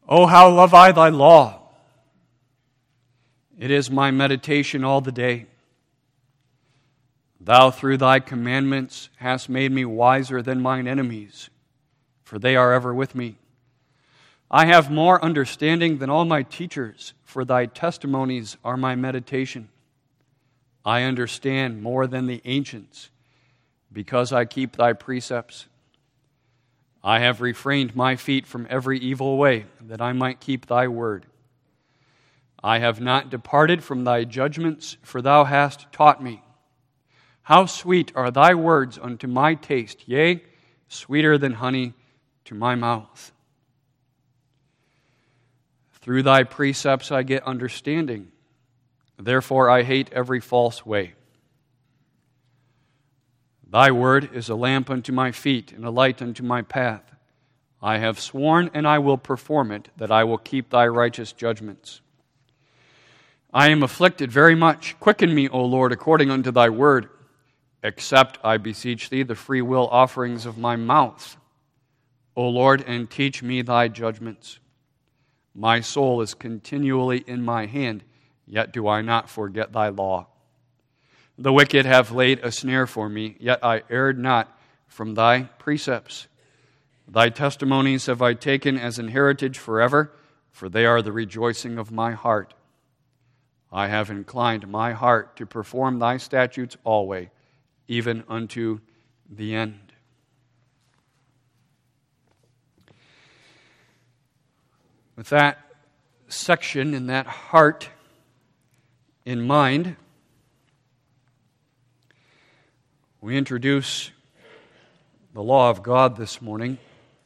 Oh, how love I thy law! It is my meditation all the day. Thou through thy commandments hast made me wiser than mine enemies, for they are ever with me. I have more understanding than all my teachers, for thy testimonies are my meditation. I understand more than the ancients, because I keep thy precepts. I have refrained my feet from every evil way, that I might keep thy word. I have not departed from thy judgments, for thou hast taught me. How sweet are thy words unto my taste, yea, sweeter than honey to my mouth. Through thy precepts I get understanding. Therefore I hate every false way. Thy word is a lamp unto my feet and a light unto my path. I have sworn and I will perform it, that I will keep thy righteous judgments. I am afflicted very much. Quicken me, O Lord, according unto thy word. Accept, I beseech thee, the free will offerings of my mouth. O Lord, and teach me thy judgments. My soul is continually in my hand, yet do I not forget thy law. The wicked have laid a snare for me, yet I erred not from thy precepts. Thy testimonies have I taken as an heritage forever, for they are the rejoicing of my heart. I have inclined my heart to perform thy statutes always, even unto the end. With that section and that heart in mind, we introduce the law of God this morning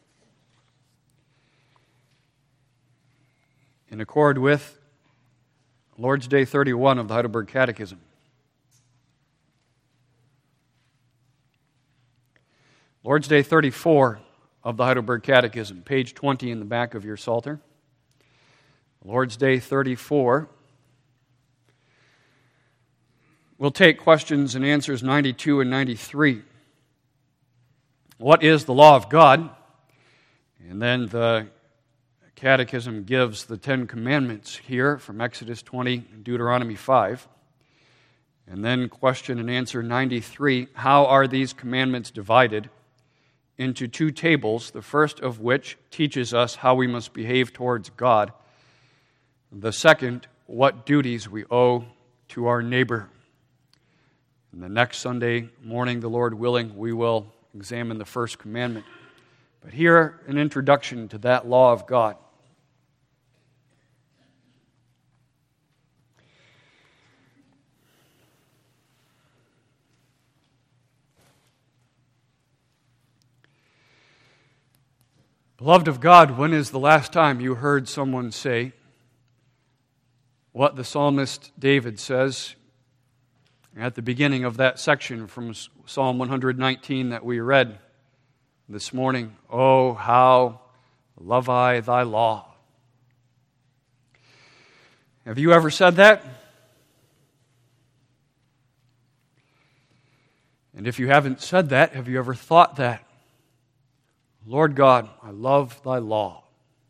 in accord with Lord's Day 31 of the Heidelberg Catechism. Lord's Day 34 of the Heidelberg Catechism, page 20 in the back of your Psalter. Lord's Day 34. We'll take questions and answers 92 and 93. What is the law of God? And then the Catechism gives the Ten Commandments here from Exodus 20 and Deuteronomy 5. And then question and answer 93. How are these commandments divided? Into two tables, the first of which teaches us how we must behave towards God. The second, what duties we owe to our neighbor. And the next Sunday morning, the Lord willing, we will examine the first commandment. But here, an introduction to that law of God. Beloved of God, when is the last time you heard someone say what the psalmist David says at the beginning of that section from Psalm 119 that we read this morning? Oh, how love I thy law. Have you ever said that? And if you haven't said that, have you ever thought that? Lord God, I love thy law.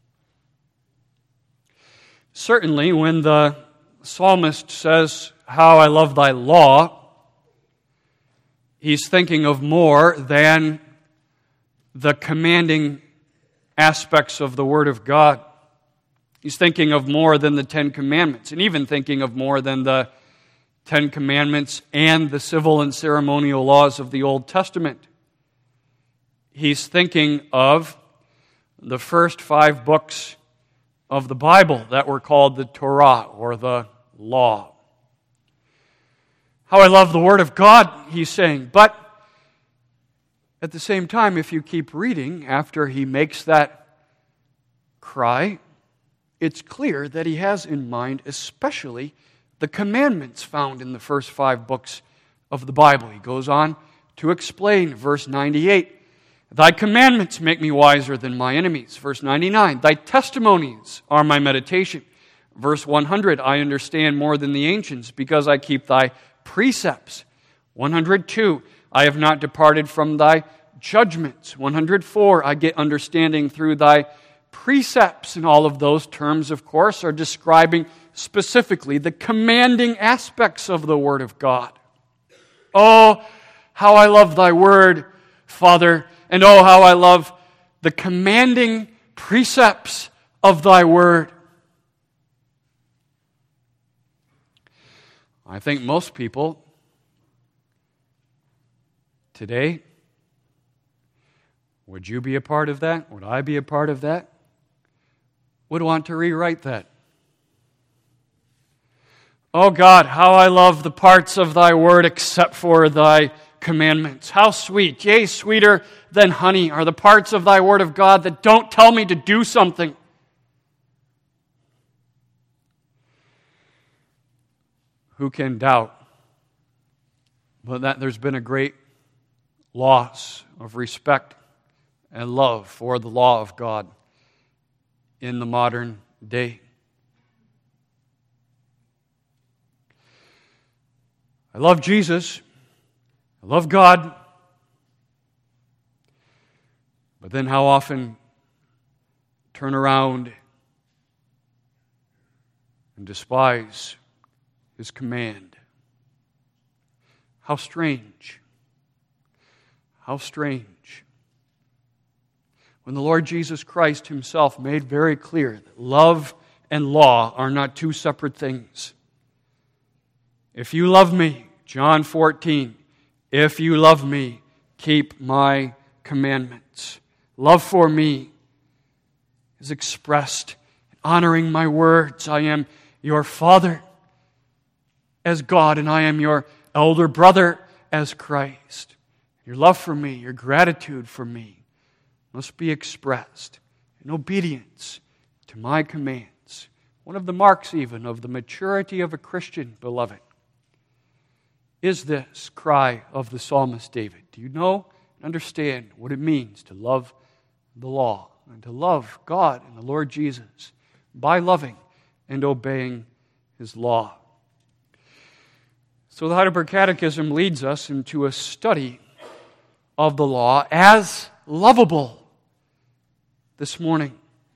Certainly, when the psalmist says, how I love thy law, he's thinking of more than the commanding aspects of the Word of God. He's thinking of more than the Ten Commandments, and even thinking of more than the Ten Commandments and the civil and ceremonial laws of the Old Testament. He's thinking of the first 5 books of the Bible that were called the Torah, or the law. How I love the Word of God, he's saying. But at the same time, if you keep reading after he makes that cry, it's clear that he has in mind especially the commandments found in the first 5 books of the Bible. He goes on to explain, verse 98, thy commandments make me wiser than my enemies. Verse 99, thy testimonies are my meditation. Verse 100, I understand more than the ancients because I keep thy precepts. 102, I have not departed from thy judgments. 104, I get understanding through thy precepts, and all of those terms, of course, are describing specifically the commanding aspects of the Word of God. Oh, how I love thy Word, Father, and oh, how I love the commanding precepts of thy Word. I think most people today, would you be a part of that? Would I be a part of that? Would want to rewrite that. Oh God, how I love the parts of thy word except for thy commandments. How sweet, yea, sweeter than honey are the parts of thy word of God that don't tell me to do something. Who can doubt but that there's been a great loss of respect and love for the law of God in the modern day? I love Jesus. I love God. But then how often turn around and despise His command? How strange. How strange. When the Lord Jesus Christ Himself made very clear that love and law are not two separate things. If you love me, John 14, if you love me, keep my commandments. Love for me is expressed in honoring my words. I am your Father as God, and I am your elder brother as Christ. Your love for me, your gratitude for me must be expressed in obedience to my commands. One of the marks even of the maturity of a Christian, beloved, is this cry of the psalmist David. Do you know and understand what it means to love the law and to love God and the Lord Jesus by loving and obeying His law? So the Heidelberg Catechism leads us into a study of the law as lovable this morning.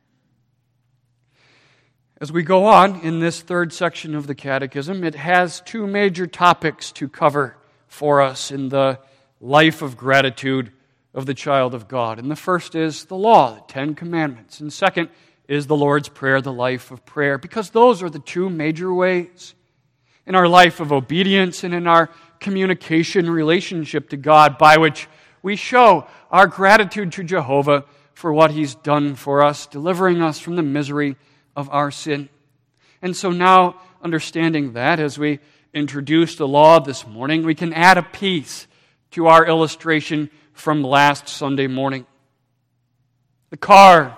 As we go on in this third section of the Catechism, it has two major topics to cover for us in the life of gratitude of the child of God. And the first is the law, the Ten Commandments. And second is the Lord's Prayer, the life of prayer, because those are the two major ways in our life of obedience and in our communication relationship to God by which we show our gratitude to Jehovah for what He's done for us, delivering us from the misery of our sin. And so now, understanding that, as we introduce the law this morning, we can add a piece to our illustration from last Sunday morning. The car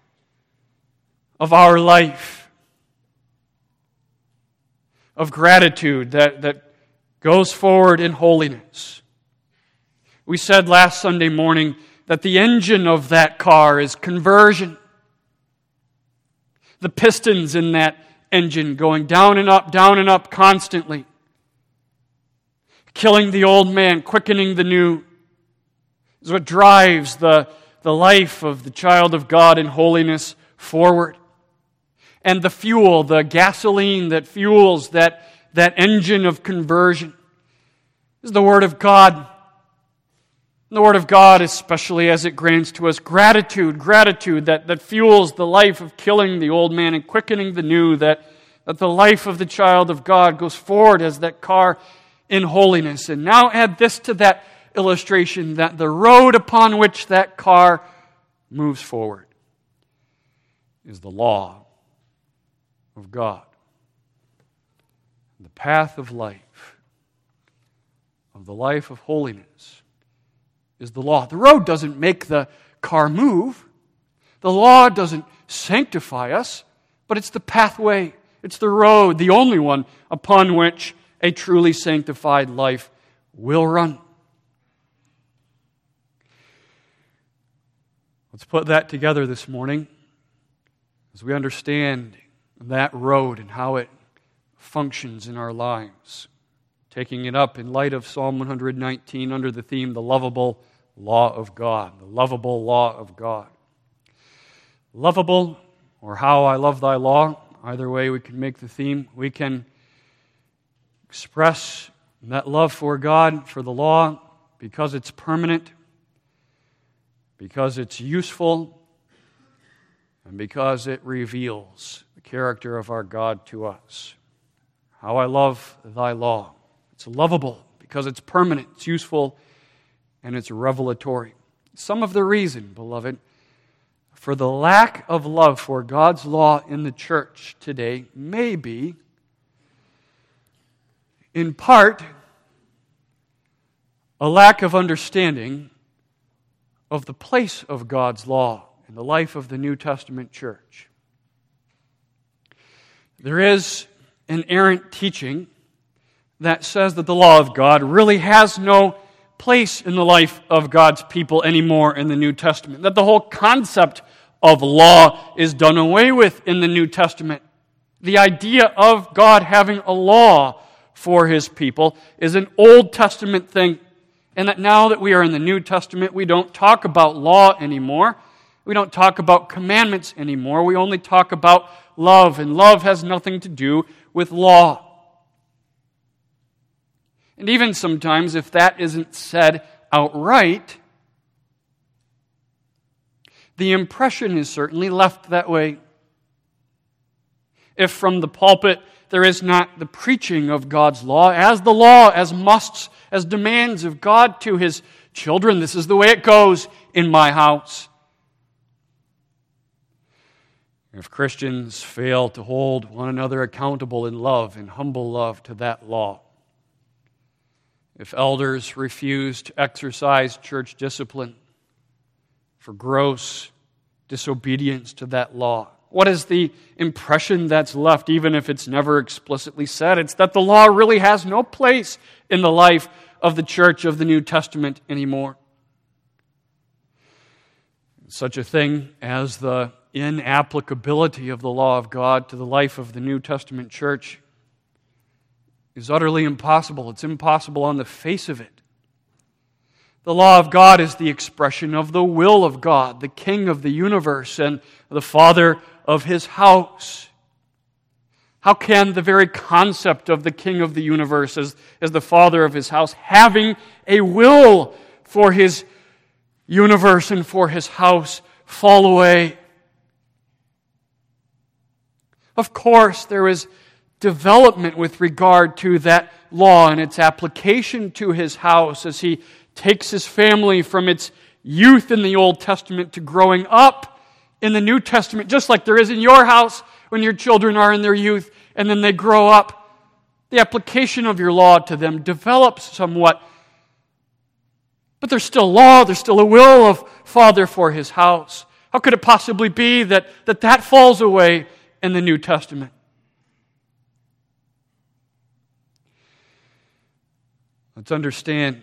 of our life of gratitude that goes forward in holiness. We said last Sunday morning that the engine of that car is conversion. The pistons in that engine going down and up constantly. Killing the old man, quickening the new, is what drives the life of the child of God in holiness forward. And the fuel, the gasoline that fuels that engine of conversion is the Word of God. The Word of God, especially as it grants to us gratitude that fuels the life of killing the old man and quickening the new, that the life of the child of God goes forward as that car in holiness. And now add this to that illustration, that the road upon which that car moves forward is the law of God. The path of life, of the life of holiness, is the law. The road doesn't make the car move. The law doesn't sanctify us, but it's the pathway, it's the road, the only one upon which a truly sanctified life will run. Let's put that together this morning as we understand that road and how it functions in our lives. Taking it up in light of Psalm 119 under the theme, the lovable law of God. The lovable law of God. lovable, or how I love thy law. Either way we can make the theme. We can express that love for God, for the law, because it's permanent, because it's useful, and because it reveals the character of our God to us. How I love thy law. It's lovable because it's permanent, it's useful, and it's revelatory. Some of the reason, beloved, for the lack of love for God's law in the church today may be, in part, a lack of understanding of the place of God's law in the life of the New Testament church. There is an errant teaching that says that the law of God really has no place in the life of God's people anymore in the New Testament, that the whole concept of law is done away with in the New Testament. The idea of God having a law for His people is an Old Testament thing, and that now that we are in the New Testament, we don't talk about law anymore. We don't talk about commandments anymore. We only talk about love, and love has nothing to do with law. And even sometimes, if that isn't said outright, the impression is certainly left that way. If from the pulpit there is not the preaching of God's law, as musts, as demands of God to His children, this is the way it goes in my house. If Christians fail to hold one another accountable in love, in humble love to that law, if elders refuse to exercise church discipline for gross disobedience to that law, what is the impression that's left, even if it's never explicitly said? It's that the law really has no place in the life of the church of the New Testament anymore. Such a thing as the inapplicability of the law of God to the life of the New Testament church is utterly impossible. It's impossible on the face of it. The law of God is the expression of the will of God, the King of the universe and the Father of His house. How can the very concept of the King of the universe as the Father of His house, having a will for His universe and for His house, fall away? Of course, there is development with regard to that law and its application to His house as He takes His family from its youth in the Old Testament to growing up in the New Testament, just like there is in your house when your children are in their youth and then they grow up. The application of your law to them develops somewhat. But there's still law, there's still a will of Father for His house. How could it possibly be that falls away in the New Testament? Let's understand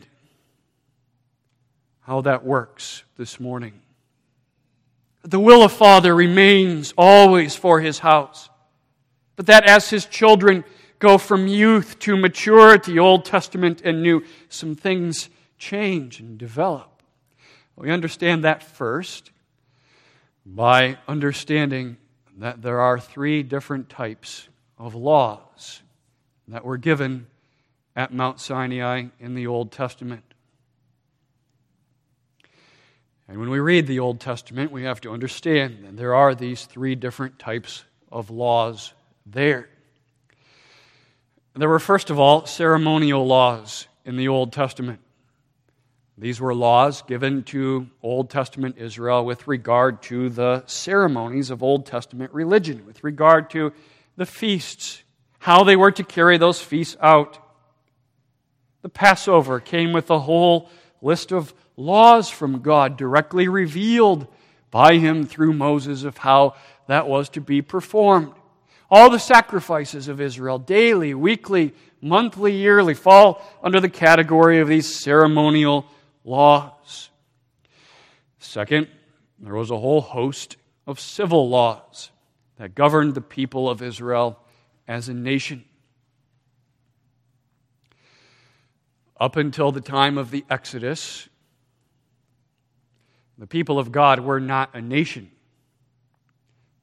how that works this morning. The will of Father remains always for His house, but that as His children go from youth to maturity, Old Testament and New, some things change and develop. We understand that first by understanding that there are three different types of laws that were given at Mount Sinai in the Old Testament. And when we read the Old Testament, we have to understand that there are these three different types of laws there. There were, first of all, ceremonial laws in the Old Testament. These were laws given to Old Testament Israel with regard to the ceremonies of Old Testament religion, with regard to the feasts, how they were to carry those feasts out. The Passover came with a whole list of laws from God directly revealed by Him through Moses of how that was to be performed. All the sacrifices of Israel, daily, weekly, monthly, yearly, fall under the category of these ceremonial laws. Second, there was a whole host of civil laws that governed the people of Israel as a nation. Up until the time of the Exodus, the people of God were not a nation.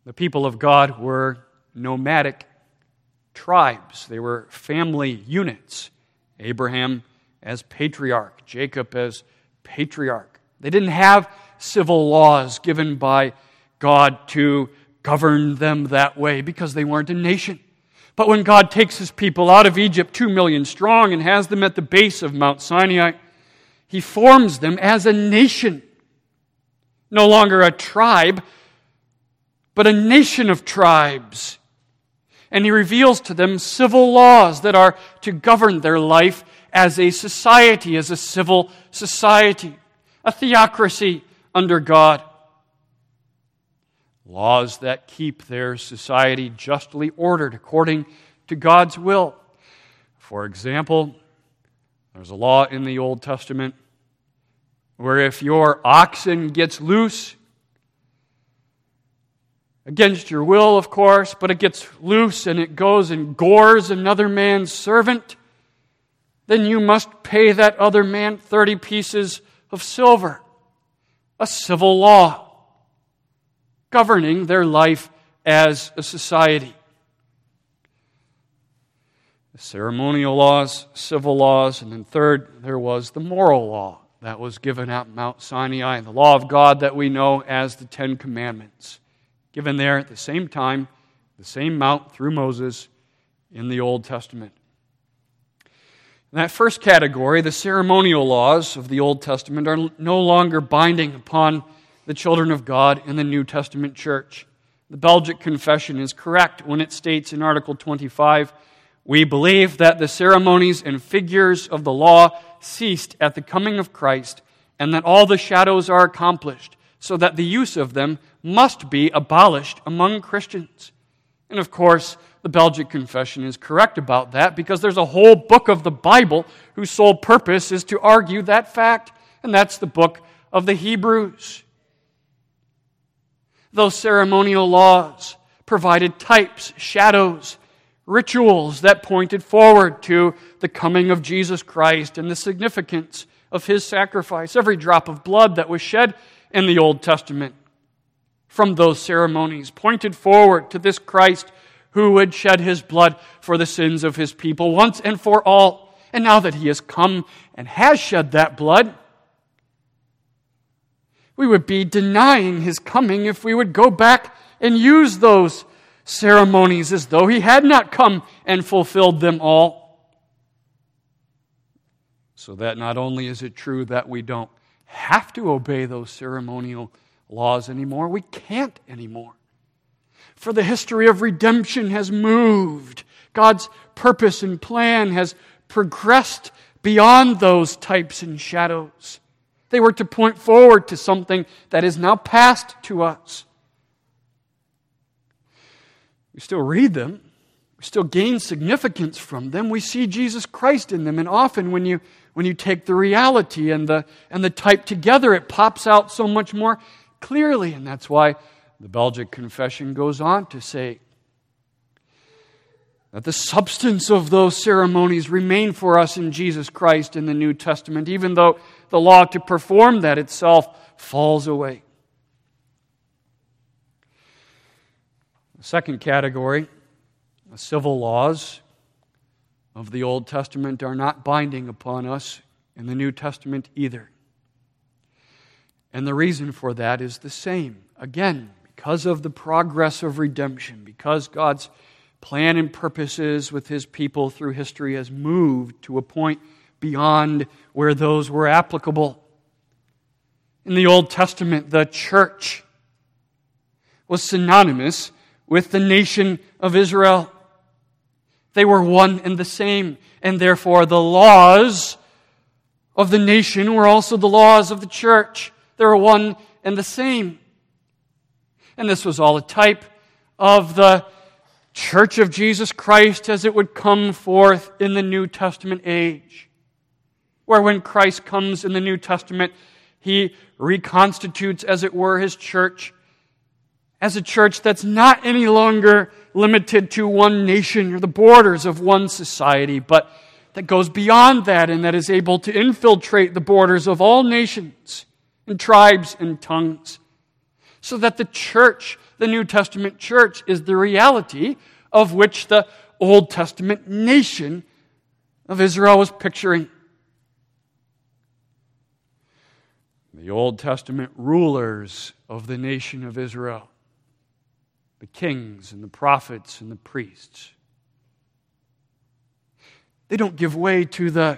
The people of God were nomadic tribes. They were family units. Abraham as patriarch, Jacob as patriarch. They didn't have civil laws given by God to govern them that way because they weren't a nation. But when God takes His people out of Egypt, 2 million strong, and has them at the base of Mount Sinai, He forms them as a nation. No longer a tribe, but a nation of tribes. And He reveals to them civil laws that are to govern their life as a society, as a civil society, a theocracy under God. Laws that keep their society justly ordered according to God's will. For example, there's a law in the Old Testament where if your oxen gets loose, against your will, of course, but it gets loose and it goes and gores another man's servant, then you must pay that other man 30 pieces of silver. A civil law governing their life as a society. The ceremonial laws, civil laws, and then third, there was the moral law that was given at Mount Sinai, the law of God that we know as the Ten Commandments, given there at the same time, the same mount through Moses in the Old Testament. In that first category, the ceremonial laws of the Old Testament are no longer binding upon the children of God in the New Testament church. The Belgic Confession is correct when it states in Article 25, "We believe that the ceremonies and figures of the law ceased at the coming of Christ, and that all the shadows are accomplished, so that the use of them must be abolished among Christians." And of course, the Belgic Confession is correct about that because there's a whole book of the Bible whose sole purpose is to argue that fact, and that's the book of the Hebrews. Those ceremonial laws provided types, shadows, rituals that pointed forward to the coming of Jesus Christ and the significance of His sacrifice. Every drop of blood that was shed in the Old Testament from those ceremonies pointed forward to this Christ who would shed His blood for the sins of His people once and for all. And now that He has come and has shed that blood, we would be denying His coming if we would go back and use those ceremonies as though He had not come and fulfilled them all. So that not only is it true that we don't have to obey those ceremonial laws anymore, we can't anymore. For the history of redemption has moved. God's purpose and plan has progressed beyond those types and shadows. They were to point forward to something that is now past to us. We still read them. We still gain significance from them. We see Jesus Christ in them. And often when you take the reality and the type together, it pops out so much more clearly. And that's why the Belgic Confession goes on to say that the substance of those ceremonies remain for us in Jesus Christ in the New Testament, even though the law to perform that itself falls away. The second category, the civil laws of the Old Testament, are not binding upon us in the New Testament either. And the reason for that is the same. Again, because of the progress of redemption, because God's plan and purposes with His people through history has moved to a point beyond where those were applicable. In the Old Testament, the church was synonymous with the nation of Israel. They were one and the same, and therefore the laws of the nation were also the laws of the church. They were one and the same. And this was all a type of the Church of Jesus Christ as it would come forth in the New Testament age, where when Christ comes in the New Testament, He reconstitutes, as it were, His church as a church that's not any longer limited to one nation or the borders of one society, but that goes beyond that and that is able to infiltrate the borders of all nations and tribes and tongues, so that the church, The New Testament church is the reality of which the Old Testament nation of Israel was picturing. The Old Testament rulers of the nation of Israel, the kings and the prophets and the priests, they don't give way to the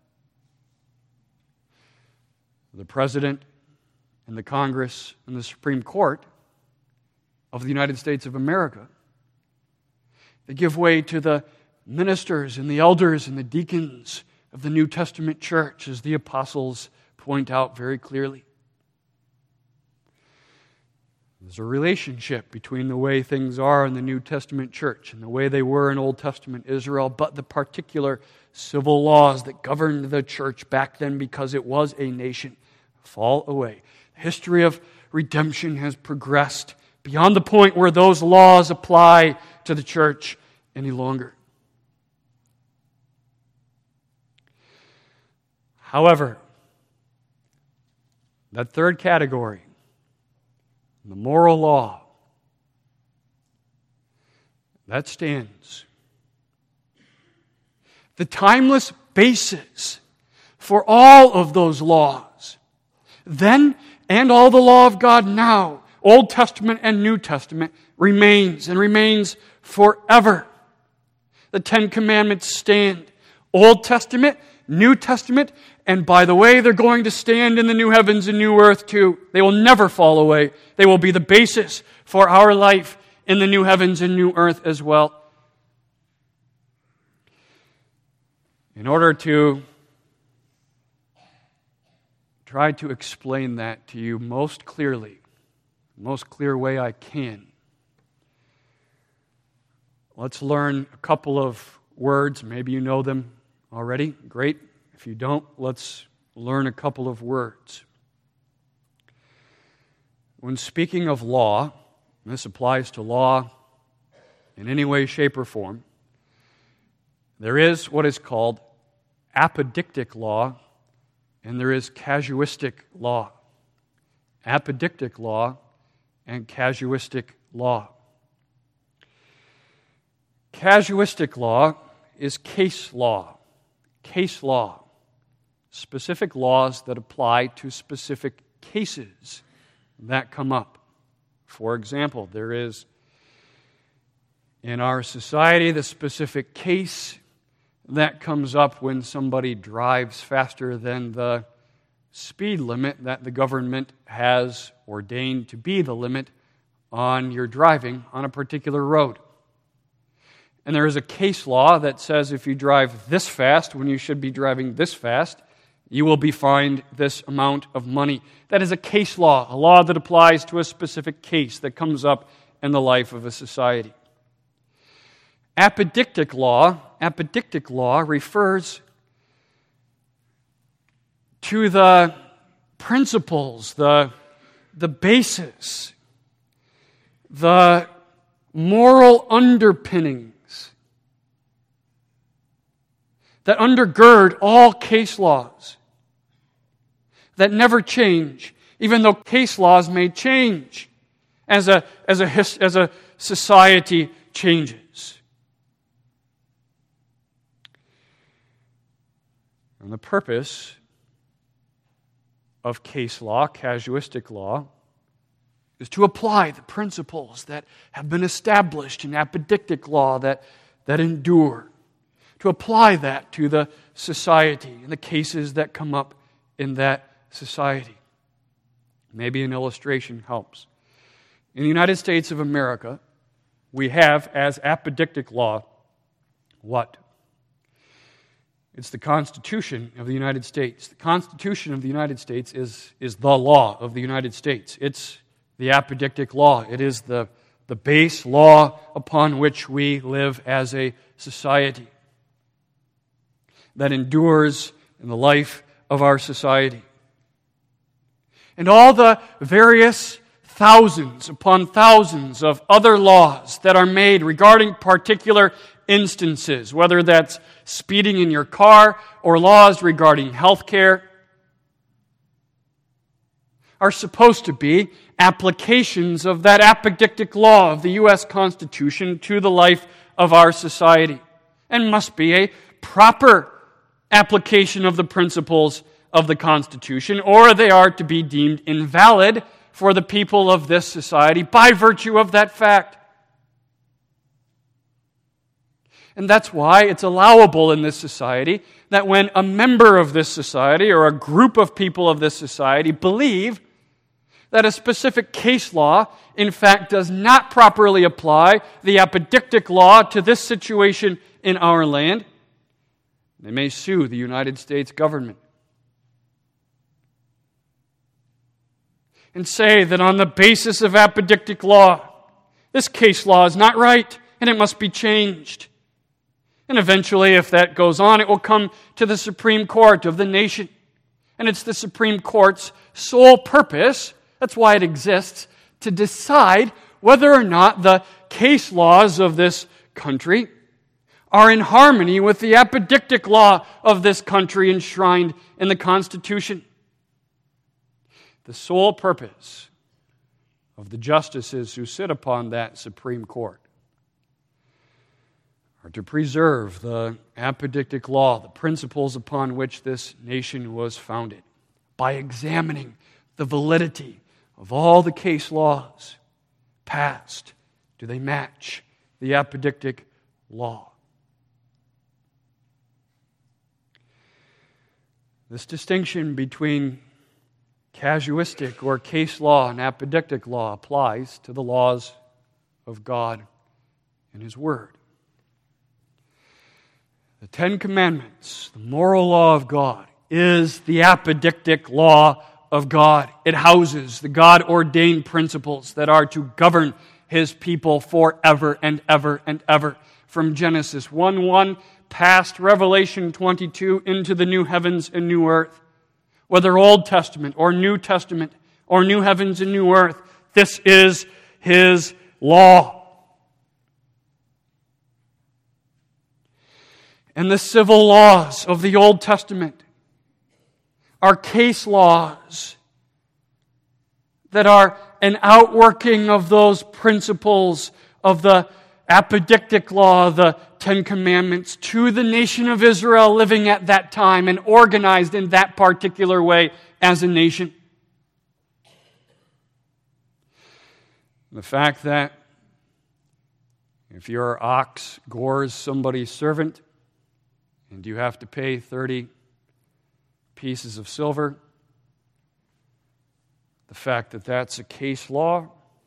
President and the Congress and the Supreme Court of the United States of America. They give way to the ministers and the elders and the deacons of the New Testament church, as the apostles point out very clearly. There's a relationship between the way things are in the New Testament church and the way they were in Old Testament Israel, but the particular civil laws that governed the church back then, because it was a nation, fall away. The history of redemption has progressed beyond the point where those laws apply to the church any longer. However, that third category, the moral law, that stands. The timeless basis for all of those laws, then and all the law of God now, Old Testament and New Testament, remains and remains forever. The Ten Commandments stand. Old Testament, New Testament, and by the way, they're going to stand in the new heavens and new earth too. They will never fall away. They will be the basis for our life in the new heavens and new earth as well. In order to try to explain that to you most clearly, the most clear way I can, let's learn a couple of words. Maybe you know them already. Great. If you don't, let's learn a couple of words. When speaking of law, and this applies to law in any way, shape, or form, there is what is called apodictic law, and there is casuistic law. Apodictic law and casuistic law. Casuistic law is case law. Case law. Specific laws that apply to specific cases that come up. For example, there is in our society the specific case that comes up when somebody drives faster than the speed limit that the government has ordained to be the limit on your driving on a particular road. And there is a case law that says if you drive this fast when you should be driving this fast, you will be fined this amount of money. That is a case law, a law that applies to a specific case that comes up in the life of a society. Apodictic law refers to the principles, the basis, the moral underpinnings that undergird all case laws, that never change, even though case laws may change as a society changes. And the purpose of case law, casuistic law, is to apply the principles that have been established in apodictic law that endure, to apply that to the society and the cases that come up in that society. Maybe an illustration helps. In the United States of America, we have as apodictic law what? It's the Constitution of the United States. The Constitution of the United States is the law of the United States. It's the apodictic law. It is the base law upon which we live as a society that endures in the life of our society. And all the various thousands upon thousands of other laws that are made regarding particular instances, whether that's speeding in your car or laws regarding health care, are supposed to be applications of that apodictic law of the U.S. Constitution to the life of our society, and must be a proper application of the principles of the Constitution, or they are to be deemed invalid for the people of this society by virtue of that fact. And that's why it's allowable in this society that when a member of this society or a group of people of this society believe that a specific case law, in fact, does not properly apply the apodictic law to this situation in our land, they may sue the United States government and say that on the basis of apodictic law, this case law is not right and it must be changed. And eventually, if that goes on, it will come to the Supreme Court of the nation. And it's the Supreme Court's sole purpose, that's why it exists, to decide whether or not the case laws of this country are in harmony with the apodictic law of this country enshrined in the Constitution. The sole purpose of the justices who sit upon that Supreme Court are to preserve the apodictic law, the principles upon which this nation was founded, by examining the validity of all the case laws passed. Do they match the apodictic law? This distinction between casuistic or case law and apodictic law applies to the laws of God and His Word. The Ten Commandments, the moral law of God, is the apodictic law of God. It houses the God-ordained principles that are to govern His people forever and ever and ever. From Genesis 1:1 past Revelation 22 into the new heavens and new earth. Whether Old Testament or New Testament or new heavens and new earth, this is His law. And the civil laws of the Old Testament are case laws that are an outworking of those principles of the apodictic law, the Ten Commandments, to the nation of Israel living at that time and organized in that particular way as a nation. The fact that if your ox gores somebody's servant, and you have to pay 30 pieces of silver, the fact that that's a case law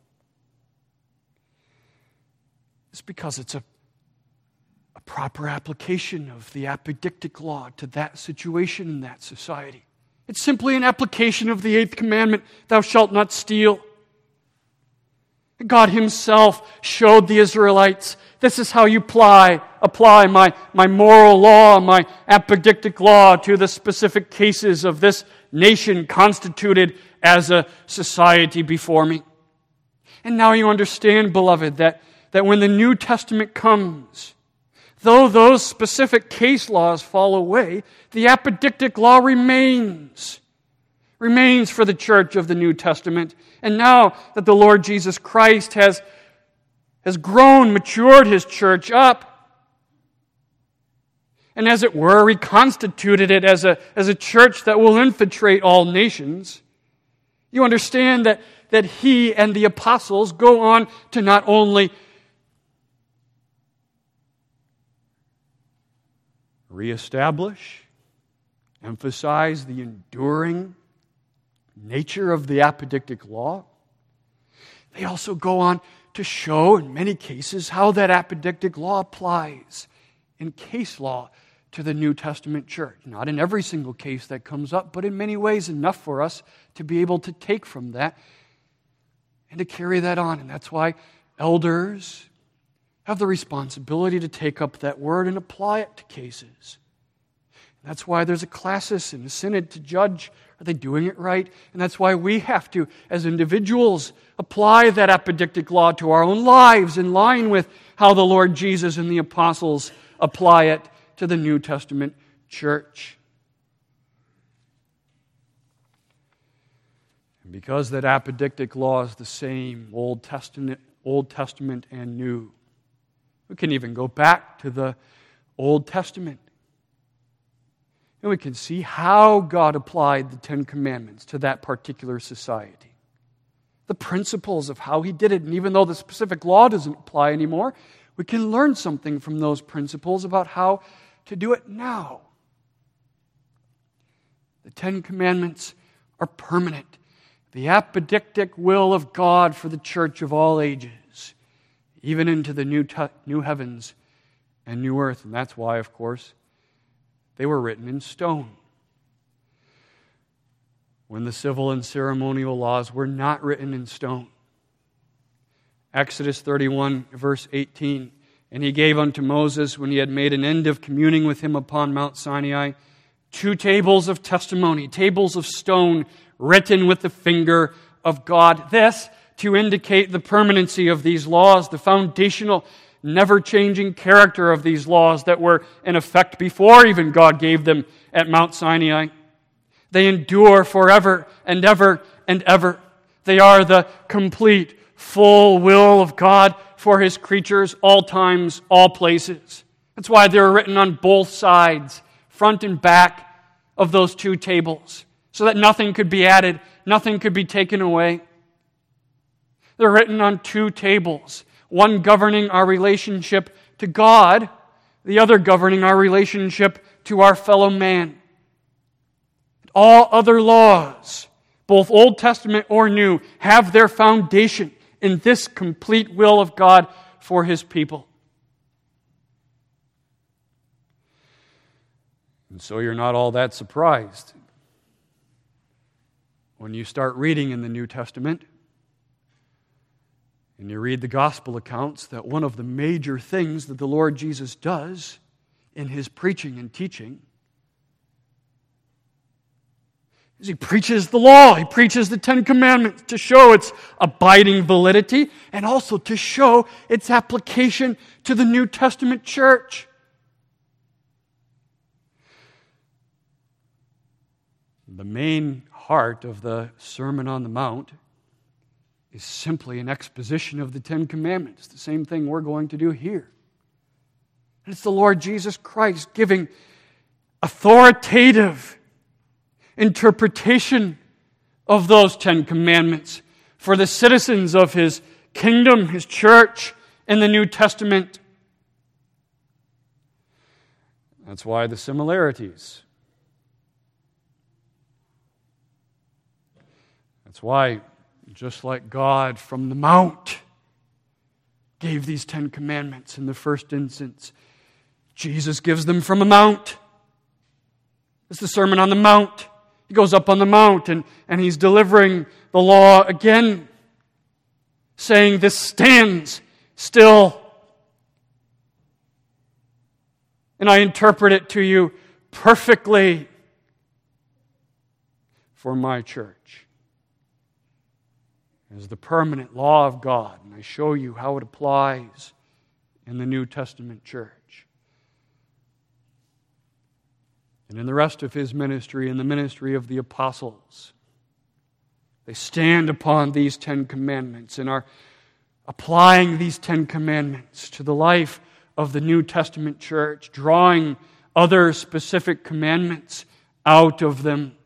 is because it's a proper application of the apodictic law to that situation in that society. It's simply an application of the 8th commandment, thou shalt not steal. God Himself showed the Israelites, this is how you apply my moral law, my apodictic law to the specific cases of this nation constituted as a society before me. And now you understand, beloved, that when the New Testament comes, though those specific case laws fall away, the apodictic law remains for the church of the New Testament. And now that the Lord Jesus Christ has grown, matured His church up, and as it were, reconstituted it as a church that will infiltrate all nations, you understand that He and the apostles go on to not only reestablish, emphasize the enduring nature of the apodictic law, they also go on to show, in many cases, how that apodictic law applies in case law to the New Testament church. Not in every single case that comes up, but in many ways enough for us to be able to take from that and to carry that on. And that's why elders have the responsibility to take up that word and apply it to cases. And that's why there's a classis and a synod to judge, are they doing it right? And that's why we have to, as individuals, apply that apodictic law to our own lives in line with how the Lord Jesus and the apostles apply it to the New Testament church. And because that apodictic law is the same, Old Testament and New, we can even go back to the Old Testament. And we can see how God applied the Ten Commandments to that particular society. The principles of how He did it. And even though the specific law doesn't apply anymore, we can learn something from those principles about how to do it now. The Ten Commandments are permanent. The apodictic will of God for the church of all ages, even into the new heavens and new earth. And that's why, of course, they were written in stone. When the civil and ceremonial laws were not written in stone. Exodus 31, verse 18, "And He gave unto Moses, when He had made an end of communing with him upon Mount Sinai, 2 tables of testimony, tables of stone, written with the finger of God." This to indicate the permanency of these laws, the foundational, never-changing character of these laws that were in effect before even God gave them at Mount Sinai. They endure forever and ever and ever. They are the complete, full will of God for His creatures, all times, all places. That's why they're written on both sides, front and back of those 2 tables, so that nothing could be added, nothing could be taken away. They're written on 2 tables, one governing our relationship to God, the other governing our relationship to our fellow man. All other laws, both Old Testament or New, have their foundation in this complete will of God for His people. And so you're not all that surprised when you start reading in the New Testament and you read the gospel accounts that one of the major things that the Lord Jesus does in His preaching and teaching is He preaches the law. He preaches the 10 Commandments to show its abiding validity and also to show its application to the New Testament church. The main heart of the Sermon on the Mount is simply an exposition of the 10 Commandments, the same thing we're going to do here. And it's the Lord Jesus Christ giving authoritative interpretation of those 10 Commandments for the citizens of His kingdom, His church, in the New Testament. That's why the similarities. That's why, just like God from the Mount gave these 10 Commandments in the first instance, Jesus gives them from a mount. It's the Sermon on the Mount. He goes up on the mount and He's delivering the law again, saying, "This stands still. And I interpret it to you perfectly for my church." As the permanent law of God, and I show you how it applies in the New Testament church. And in the rest of His ministry, in the ministry of the apostles, they stand upon these 10 Commandments and are applying these 10 Commandments to the life of the New Testament church, drawing other specific commandments out of them.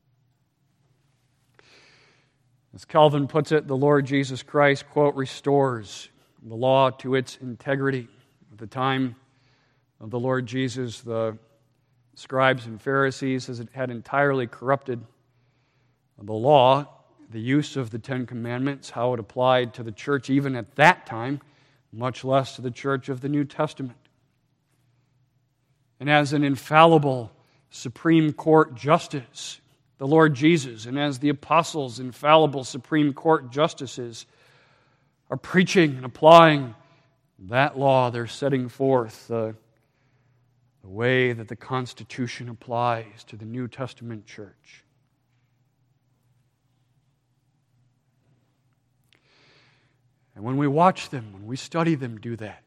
As Calvin puts it, the Lord Jesus Christ, quote, "restores the law to its integrity." At the time of the Lord Jesus, the scribes and Pharisees had entirely corrupted the law, the use of the 10 Commandments, how it applied to the church even at that time, much less to the church of the New Testament. And as an infallible Supreme Court justice, the Lord Jesus, and as the apostles, infallible Supreme Court justices, are preaching and applying that law, they're setting forth the way that the Constitution applies to the New Testament church. And when we watch them, when we study them do that,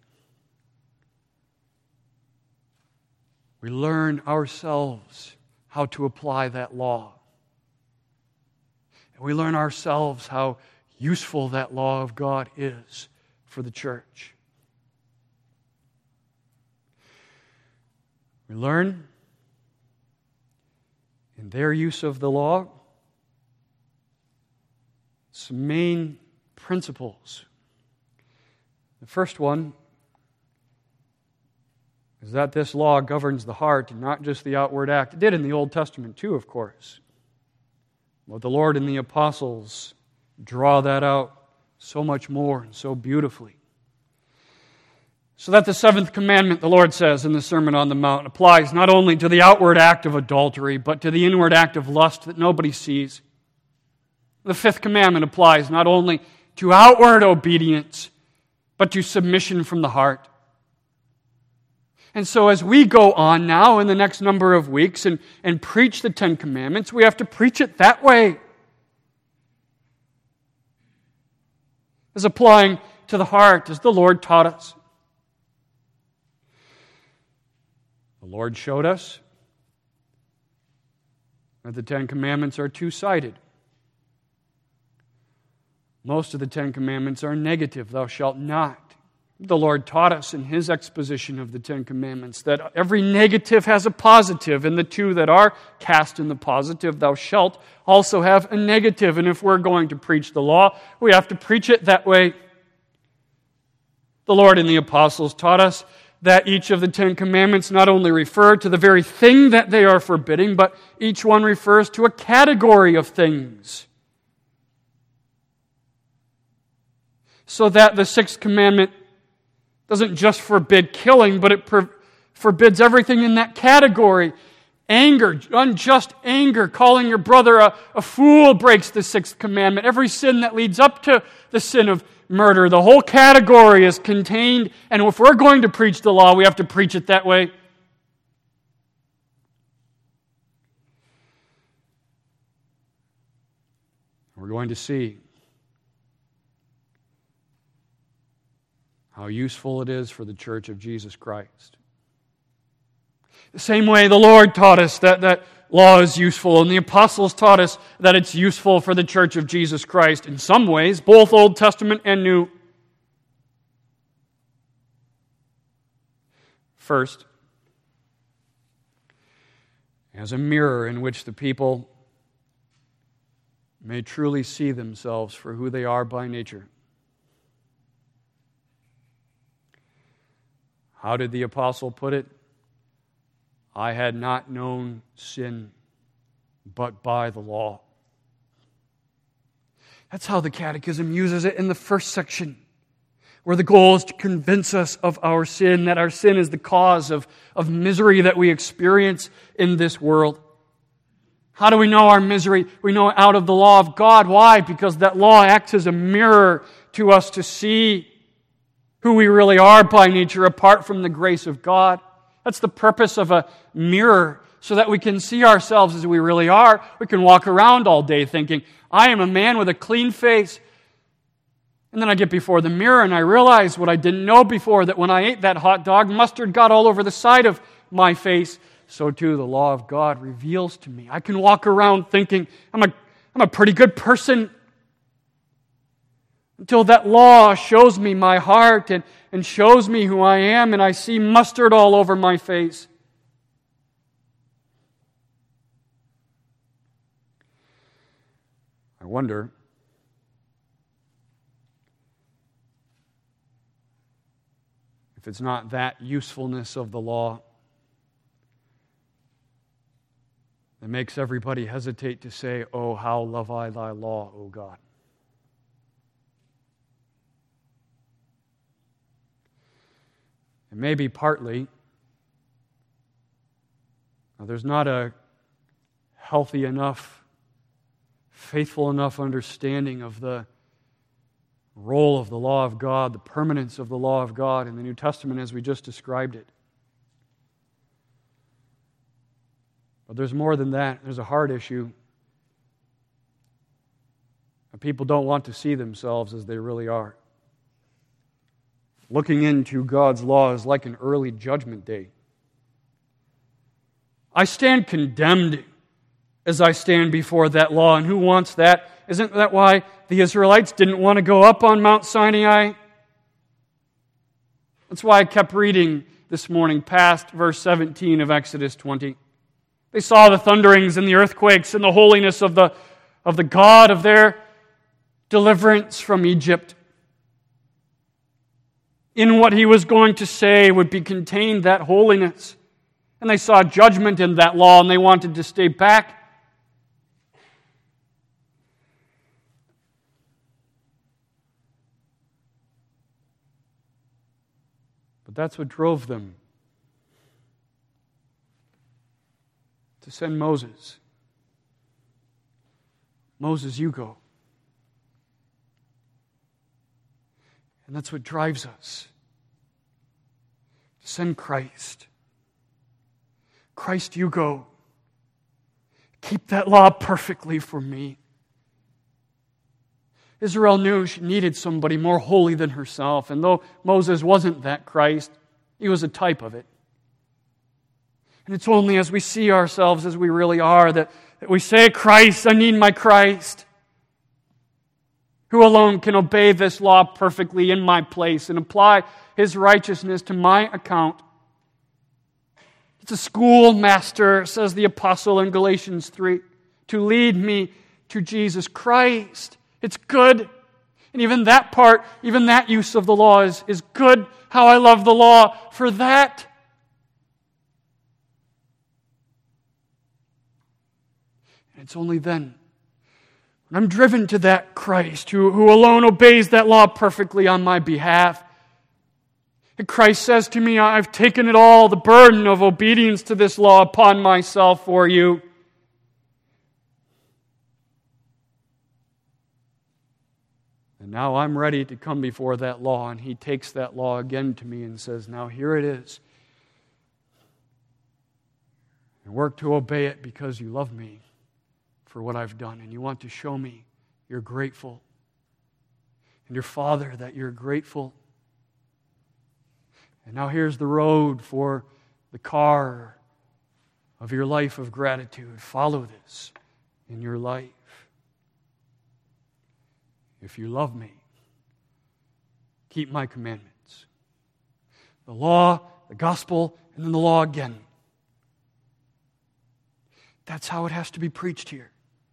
we learn ourselves how to apply that law. And we learn ourselves how useful that law of God is for the church. We learn in their use of the law some main principles. The first one is that this law governs the heart and not just the outward act. It did in the Old Testament too, of course. But the Lord and the apostles draw that out so much more and so beautifully. So that the seventh commandment, the Lord says in the Sermon on the Mount, applies not only to the outward act of adultery, but to the inward act of lust that nobody sees. The fifth commandment applies not only to outward obedience, but to submission from the heart. And so as we go on now in the next number of weeks and preach the Ten Commandments, we have to preach it that way. As applying to the heart, as the Lord taught us. The Lord showed us that the Ten Commandments are two-sided. Most of the Ten Commandments are negative. Thou shalt not. The Lord taught us in His exposition of the Ten Commandments that every negative has a positive, and the two that are cast in the positive, thou shalt, also have a negative. And if we're going to preach the law, we have to preach it that way. The Lord and the apostles taught us that each of the Ten Commandments not only refer to the very thing that they are forbidding, but each one refers to a category of things. So that the sixth commandment doesn't just forbid killing, but it forbids everything in that category. Anger, unjust anger, calling your brother a fool breaks the sixth commandment. Every sin that leads up to the sin of murder, the whole category is contained. And if we're going to preach the law, we have to preach it that way. We're going to see how useful it is for the Church of Jesus Christ. The same way the Lord taught us that law is useful, and the apostles taught us that it's useful for the Church of Jesus Christ. In some ways, both Old Testament and New. First, as a mirror in which the people may truly see themselves for who they are by nature. How did the apostle put it? I had not known sin but by the law. That's how the Catechism uses it in the first section, where the goal is to convince us of our sin, that our sin is the cause of misery that we experience in this world. How do we know our misery? We know it out of the law of God. Why? Because that law acts as a mirror to us to see who we really are by nature apart from the grace of God. That's the purpose of a mirror, so that we can see ourselves as we really are. We can walk around all day thinking, I am a man with a clean face. And then I get before the mirror and I realize what I didn't know before, that when I ate that hot dog, mustard got all over the side of my face. So too the law of God reveals to me. I can walk around thinking, I'm a pretty good person, until that law shows me my heart and shows me who I am, and I see mustard all over my face. I wonder if it's not that usefulness of the law that makes everybody hesitate to say, oh, how love I thy law, O God. It may be partly there's not a healthy enough, faithful enough understanding of the role of the law of God, the permanence of the law of God in the New Testament as we just described it. But there's more than that. There's a heart issue. People don't want to see themselves as they really are. Looking into God's law is like an early judgment day. I stand condemned as I stand before that law. And who wants that? Isn't that why the Israelites didn't want to go up on Mount Sinai? That's why I kept reading this morning past verse 17 of Exodus 20. They saw the thunderings and the earthquakes and the holiness of the God of their deliverance from Egypt. In what he was going to say would be contained that holiness. And they saw judgment in that law, and they wanted to stay back. But that's what drove them to send Moses. Moses, you go. And that's what drives us to send Christ. Christ, you go. Keep that law perfectly for me. Israel knew she needed somebody more holy than herself, and though Moses wasn't that Christ, he was a type of it. And it's only as we see ourselves as we really are that we say, Christ, I need my Christ. Who alone can obey this law perfectly in my place and apply his righteousness to my account? It's a schoolmaster, says the apostle in Galatians 3, to lead me to Jesus Christ. It's good. And even that part, even that use of the law is good. How I love the law for that. And it's only then when I'm driven to that Christ who alone obeys that law perfectly on my behalf. And Christ says to me, I've taken it all, the burden of obedience to this law upon myself for you. And now I'm ready to come before that law, and he takes that law again to me and says, now here it is. And work to obey it because you love me for what I've done, and you want to show me you're grateful. And your Father, that you're grateful. And now here's the road for the car of your life of gratitude. Follow this in your life. If you love me, keep my commandments. The law, the gospel, and then the law again. That's how it has to be preached here.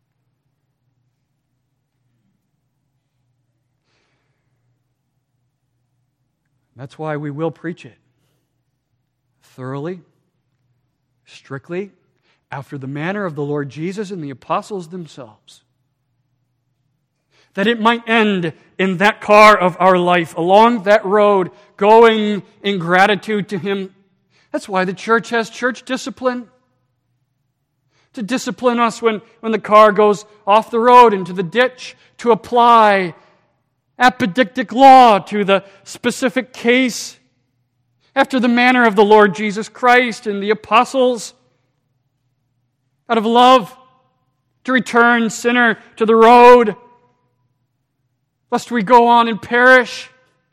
That's why we will preach it thoroughly, strictly, after the manner of the Lord Jesus and the apostles themselves. That it might end in that car of our life, along that road, going in gratitude to Him. That's why the church has church discipline. To discipline us when the car goes off the road into the ditch, to apply apodictic law to the specific case after the manner of the Lord Jesus Christ and the apostles, out of love, to return sinner to the road, lest we go on and perish.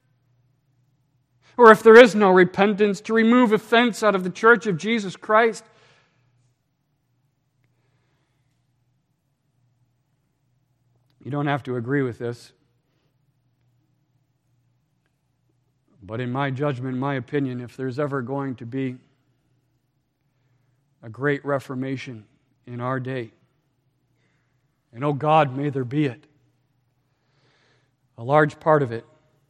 Or if there is no repentance, to remove offense out of the church of Jesus Christ. You don't have to agree with this. But in my judgment, my opinion, if there's ever going to be a great reformation in our day, and oh God, may there be it, a large part of it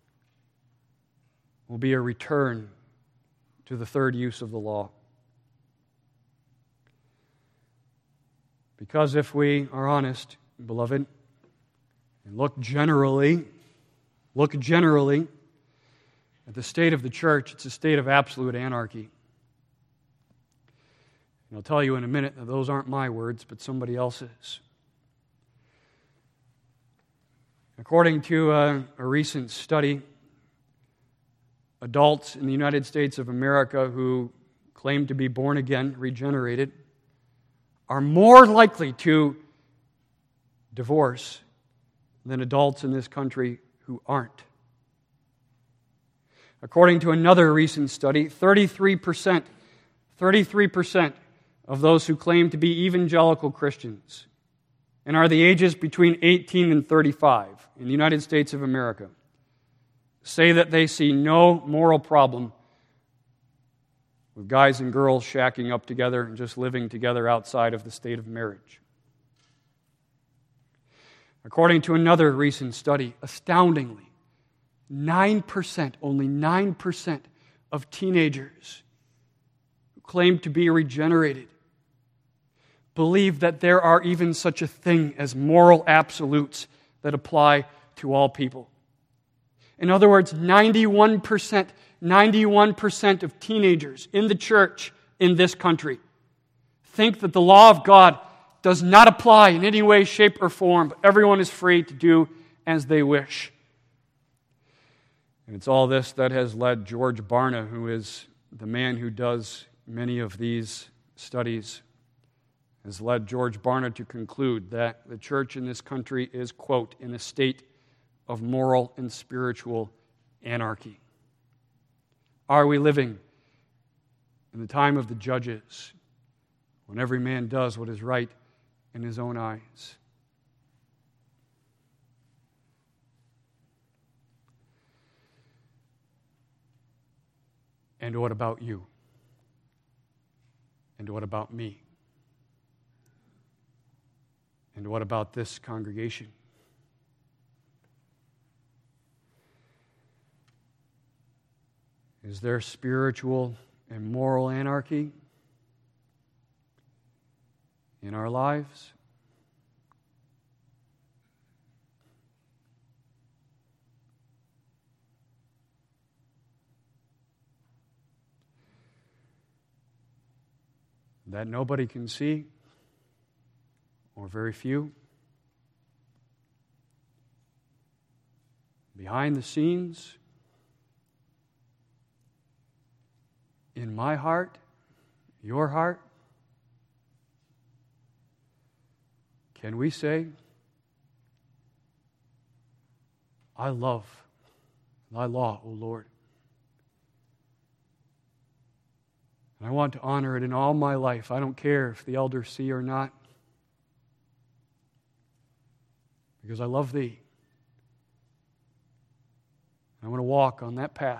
will be a return to the third use of the law. Because if we are honest, beloved, and look generally at the state of the church, it's a state of absolute anarchy. And I'll tell you in a minute that those aren't my words, but somebody else's. According to a recent study, adults in the United States of America who claim to be born again, regenerated, are more likely to divorce than adults in this country who aren't. According to another recent study, 33% of those who claim to be evangelical Christians and are the ages between 18 and 35 in the United States of America say that they see no moral problem with guys and girls shacking up together and just living together outside of the state of marriage. According to another recent study, astoundingly, 9%, only 9% of teenagers who claim to be regenerated believe that there are even such a thing as moral absolutes that apply to all people. In other words, 91% of teenagers in the church in this country think that the law of God does not apply in any way, shape, or form, but everyone is free to do as they wish. And it's all this that has led George Barna, who is the man who does many of these studies, has led George Barna to conclude that the church in this country is, quote, in a state of moral and spiritual anarchy. Are we living in the time of the judges, when every man does what is right in his own eyes? And what about you? And what about me? And what about this congregation? Is there spiritual and moral anarchy in our lives? That nobody can see, or very few. Behind the scenes, in my heart, your heart, can we say, I love thy law, O Lord, and I want to honor it in all my life. I don't care if the elders see or not, because I love thee. I want to walk on that path.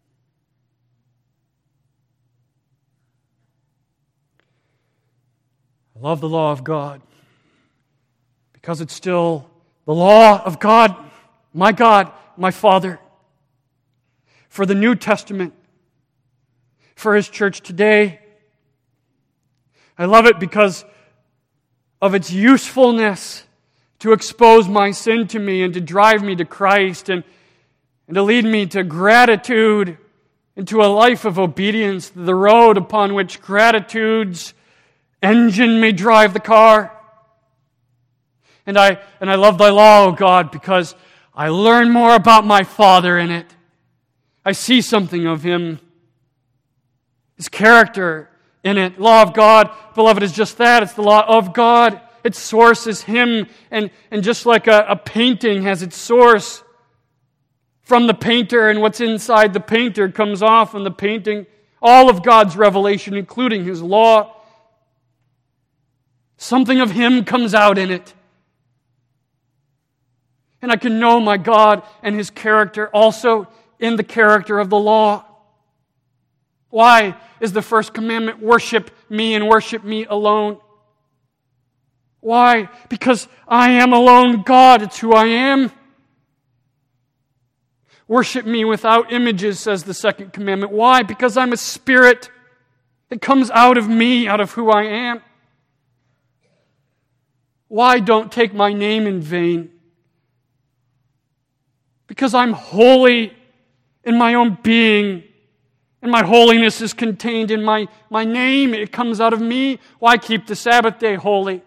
I love the law of God because it's still the law of God, my Father, for the New Testament, for His church today. I love it because of its usefulness to expose my sin to me and to drive me to Christ and to lead me to gratitude and to a life of obedience, the road upon which gratitude's engine may drive the car. And I love thy law, O God, because I learn more about my Father in it. I see something of Him, His character in it. Law of God, beloved, is just that. It's the law of God. Its source is Him. And just like a painting has its source from the painter, and what's inside the painter comes off in the painting, all of God's revelation, including His law, something of Him comes out in it. And I can know my God and His character also in the character of the law. Why is the first commandment, worship me and worship me alone? Why? Because I am alone God. It's who I am. Worship me without images, says the second commandment. Why? Because I'm a spirit. It comes out of me, out of who I am. Why don't take my name in vain? Because I'm holy in my own being, and my holiness is contained in my name. It comes out of me. Why keep the Sabbath day holy?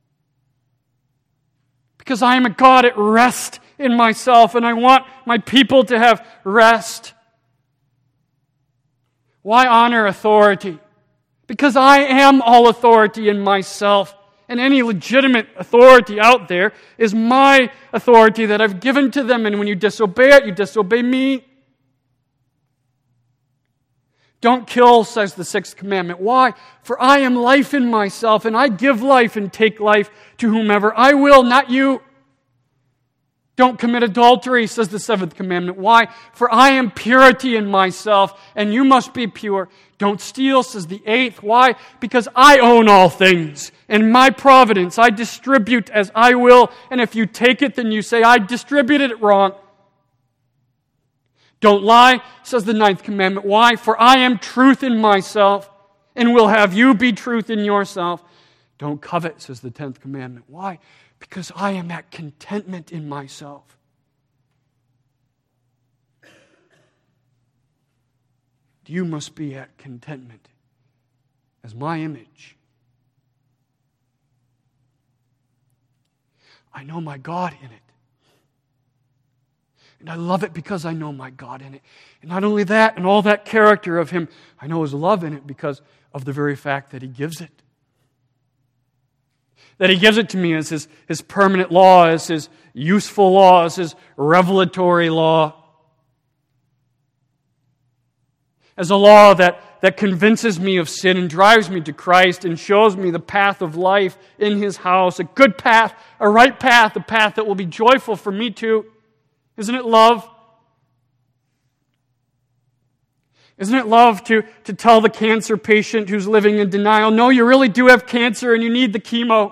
Because I am a God at rest in myself, and I want my people to have rest. Why honor authority? Because I am all authority in myself, and any legitimate authority out there is my authority that I've given to them, and when you disobey it, you disobey me. Don't kill, says the sixth commandment. Why? For I am life in myself, and I give life and take life to whomever I will, not you. Don't commit adultery, says the seventh commandment. Why? For I am purity in myself, and you must be pure. Don't steal, says the eighth. Why? Because I own all things. In my providence, I distribute as I will, and if you take it, then you say, I distributed it wrong. Don't lie, says the ninth commandment. Why? For I am truth in myself, and will have you be truth in yourself. Don't covet, says the 10th commandment. Why? Because I am at contentment in myself. You must be at contentment as my image. I know my God in it. And I love it because I know my God in it. And not only that, and all that character of Him, I know His love in it because of the very fact that He gives it. That He gives it to me as His permanent law, as His useful law, as His revelatory law. As a law that convinces me of sin and drives me to Christ and shows me the path of life in His house, a good path, a right path, a path that will be joyful for me too. Isn't it love? Isn't it love to tell the cancer patient who's living in denial, no, you really do have cancer and you need the chemo?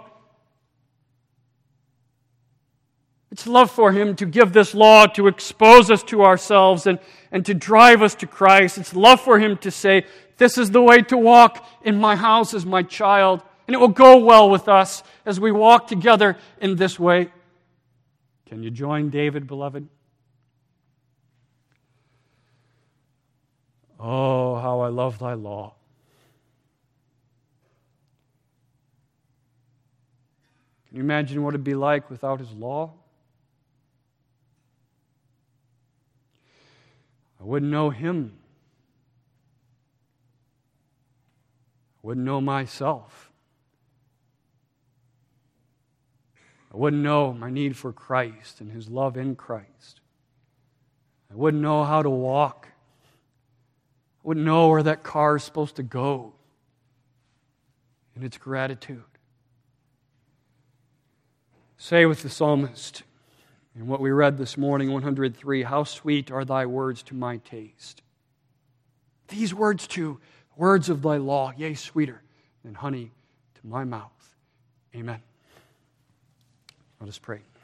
It's love for Him to give this law to expose us to ourselves and to drive us to Christ. It's love for Him to say, this is the way to walk in my house as my child. And it will go well with us as we walk together in this way. Can you join David, beloved? Oh, how I love thy law. Can you imagine what it'd be like without His law? I wouldn't know Him. I wouldn't know myself. I wouldn't know my need for Christ and His love in Christ. I wouldn't know how to walk. I wouldn't know where that car is supposed to go in its gratitude. Say with the psalmist, in what we read this morning, 103, how sweet are thy words to my taste. These words too, words of thy law, yea, sweeter than honey to my mouth. Amen. Let us pray.